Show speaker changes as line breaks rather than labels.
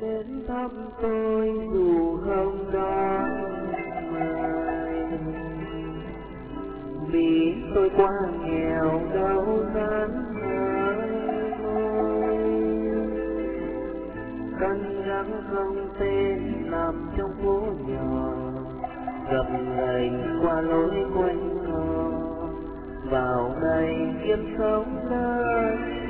đến thăm tôi dù không đó mời. Vì tôi quá nghèo đâu dám nói môi, căn gắng không tên nằm trong phố nhỏ, gập ghềnh qua lối quanh co vào đây kiếm sống nơi